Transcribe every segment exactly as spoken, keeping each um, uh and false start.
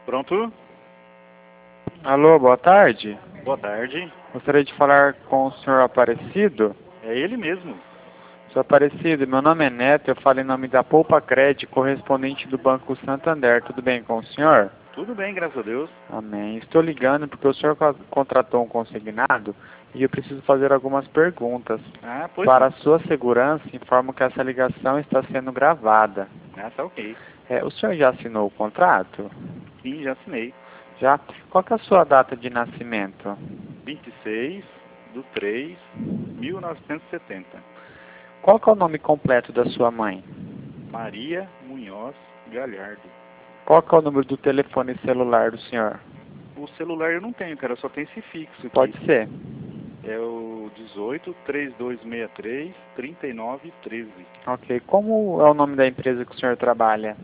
Pronto? Alô, boa tarde. Boa tarde. Gostaria de falar com o senhor Aparecido. É ele mesmo. Senhor Aparecido, meu nome é Neto, eu falo em nome da Poupa Cred, correspondente do Banco Santander. Tudo bem com o senhor? Tudo bem, graças a Deus. Amém. Estou ligando porque o senhor co- contratou um consignado e eu preciso fazer algumas perguntas. Ah, pois Para não. a sua segurança, informo que essa ligação está sendo gravada. Ah, tá ok. É, o senhor já assinou o contrato? Sim, já assinei. Já? Qual que é a sua data de nascimento? vinte e seis de três de mil novecentos e setenta. Qual que é o nome completo da sua mãe? Maria Munhoz Galhardo. Qual que é o número do telefone celular do senhor? O celular eu não tenho, cara, só tem esse fixo aqui. Pode ser. É o dezoito, trinta e dois sessenta e três, trinta e nove treze. Ok. Como é o nome da empresa que o senhor trabalha?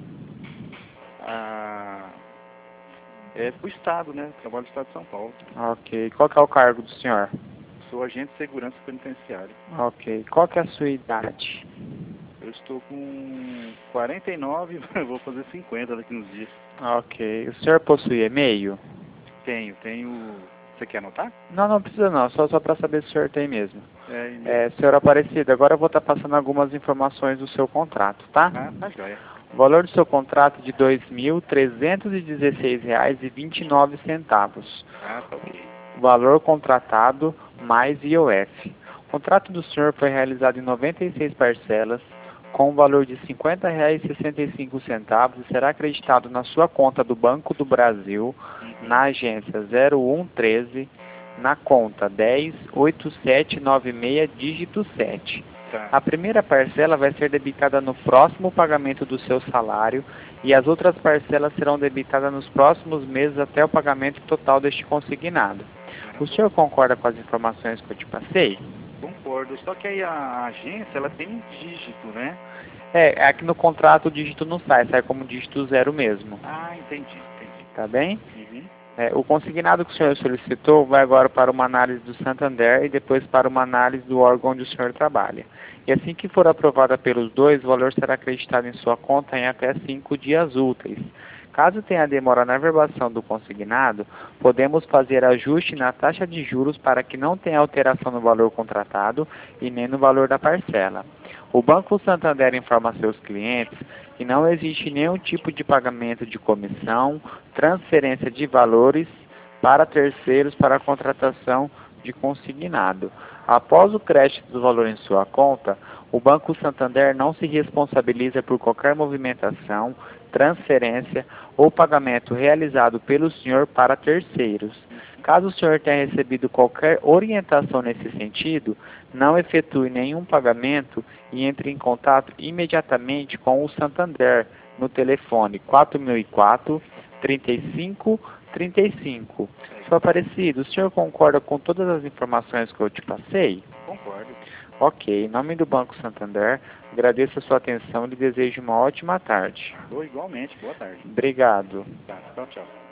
Ah, é pro Estado, né? Trabalho do Estado de São Paulo. Ok. Qual que é o cargo do senhor? Sou agente de segurança penitenciária. Ok. Qual que é a sua idade? Eu estou com quarenta e nove, vou fazer cinquenta daqui uns dias. Ok. O senhor possui e-mail? Tenho, tenho... Você quer anotar? Não, não precisa não. Só, só para saber se o senhor tem mesmo. É, e-mail. É, senhor Aparecido, agora eu vou estar passando algumas informações do seu contrato, tá? Ah, tá joia. O valor do seu contrato é de dois mil trezentos e dezesseis reais e vinte e nove centavos. Ah, tá ok. Valor contratado mais I O F. O contrato do senhor foi realizado em noventa e seis parcelas, com um valor de cinquenta reais e sessenta e cinco centavos e será acreditado na sua conta do Banco do Brasil, Uhum. na agência zero um treze, na conta dez oito sete nove seis, dígito sete. Tá. A primeira parcela vai ser debitada no próximo pagamento do seu salário e as outras parcelas serão debitadas nos próximos meses até o pagamento total deste consignado. O senhor concorda com as informações que eu te passei? Concordo. Só que aí a agência, ela tem um dígito, né? É, aqui no contrato o dígito não sai, sai como dígito zero mesmo. Ah, entendi, entendi. Tá bem? Uhum. É, o consignado que o senhor solicitou vai agora para uma análise do Santander e depois para uma análise do órgão onde o senhor trabalha. E assim que for aprovada pelos dois, o valor será acreditado em sua conta em até cinco dias úteis. Caso tenha demora na verbação do consignado, podemos fazer ajuste na taxa de juros para que não tenha alteração no valor contratado e nem no valor da parcela. O Banco Santander informa a seus clientes que não existe nenhum tipo de pagamento de comissão, transferência de valores para terceiros para a contratação de consignado. Após o crédito do valor em sua conta, o Banco Santander não se responsabiliza por qualquer movimentação, transferência ou pagamento realizado pelo senhor para terceiros. Caso o senhor tenha recebido qualquer orientação nesse sentido, não efetue nenhum pagamento e entre em contato imediatamente com o Santander no telefone quatro mil e quatro, trinta e cinco, trinta e cinco. Senhor Aparecido, o senhor concorda com todas as informações que eu te passei? Concordo. Ok, em nome do Banco Santander, agradeço a sua atenção e lhe desejo uma ótima tarde. Tô igualmente. Boa tarde. Obrigado. Tá, tchau, tchau.